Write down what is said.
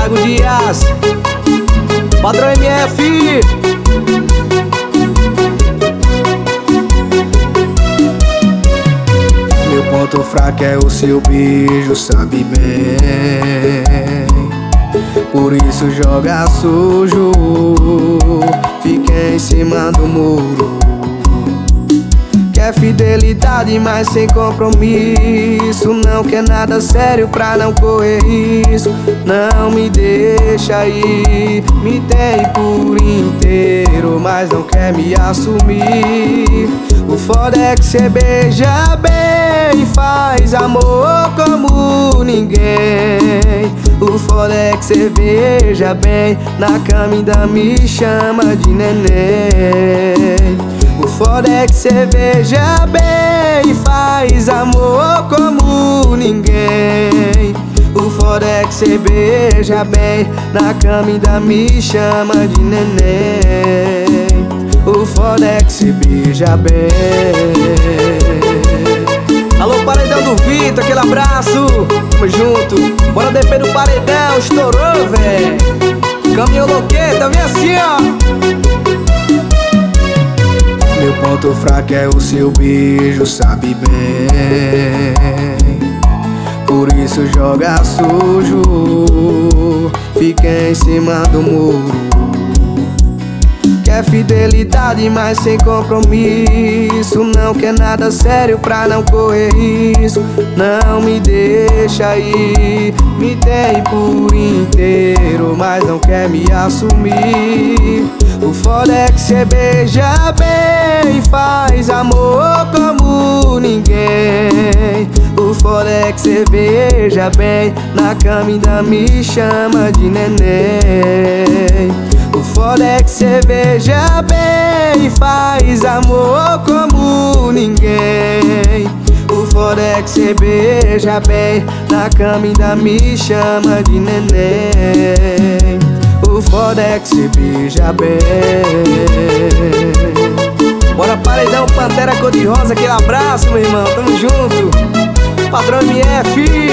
Thiago Dias, Padrão MF. Meu ponto fraco é o seu beijo, sabe bem. Por isso joga sujo, fica em cima do muro. Quer fidelidade, mas sem compromisso. Não quer nada sério pra não correr risco. Não me deixa ir, me tem por inteiro, mas não quer me assumir. O foda é que cê beija bem, faz amor como ninguém. O foda é que cê beija bem, na cama ainda me chama de neném. O foda é que cê beija bem, faz amor como ninguém. O foda é que cê beija bem, na cama ainda me chama de neném. O foda é que cê beija bem. Alô, Paredão do Vitor, aquele abraço, tamo junto. Bora DP do Paredão, estourou, véi. Caminhão Loqueta, vem assim, ó. Meu ponto fraco é o seu beijo, sabe bem. Por isso joga sujo, fica em cima do muro. Quer fidelidade, mas sem compromisso. Não quer nada sério pra não correr risco. Não me deixa ir, me tem por inteiro, mas não quer me assumir. O foda é que cê beija bem, faz amor como ninguém. O foda é que cê beija bem, na cama ainda me chama de neném. O foda é que cê beija bem, faz amor como ninguém. O foda é que cê beija bem, na cama ainda me chama de neném. O foda é que cê beija bem. Bora Paredão, Pantera Cor-de-Rosa, aquele abraço, meu irmão, tamo junto. Padrão MF.